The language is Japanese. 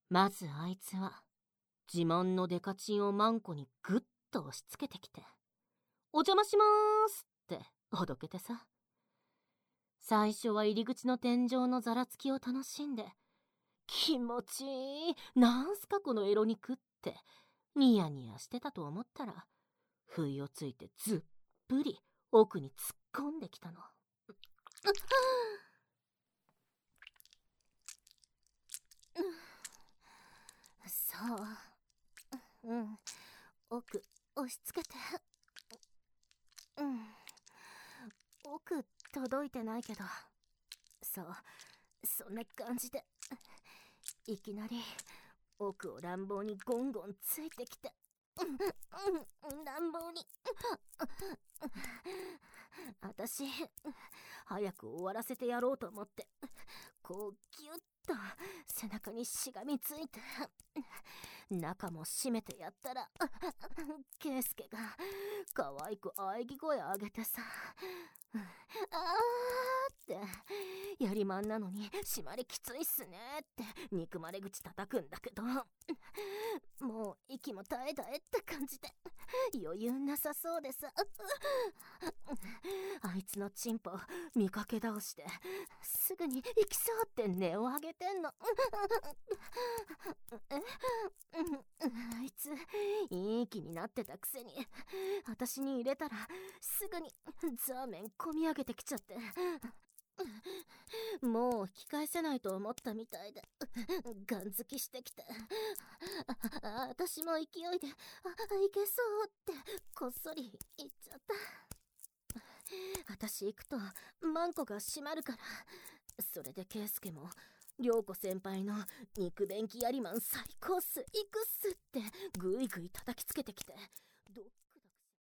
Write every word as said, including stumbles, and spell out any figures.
まずあいつは自慢のデカチンをマンコにぐっと押し付けてきて、お邪魔しまーすっておどけてさ。最初は入り口の天井のざらつきを楽しんで、気持ちいい、なんすかこのエロ肉ってニヤニヤしてたと思ったら、不意をついてずっぷり奥に突っ込んできたの。そう、うん、奥押し付けて、うん、奥届いてないけど、そう、そんな感じで、いきなり奥を乱暴にゴンゴンついてきて、うんうん、乱暴に。私、早く終わらせてやろうと思って、こうギュッと背中にしがみついて、中も閉めてやったら、ケイスケが可愛く喘ぎ声上げてさ、あーってやりまんなのに締まりきついっすねって憎まれ口叩くんだけど、もう息も絶え絶えって感じで余裕なさそうでさ、あいつのチンポ見かけ倒してすぐに行きそうって根を上げてんの。あいついい気になってたくせに私に入れたらすぐにザーメン込み上げてきちゃって、もう引き返せないと思ったみたいでガンづきしてきて、あ私も勢いであいけそうってこっそり言っちゃった。私行くとマンコが閉まるから、それでケイスケも涼子先輩の肉便器やりマン最高っす、行くっすってぐいぐい叩きつけてきて、ど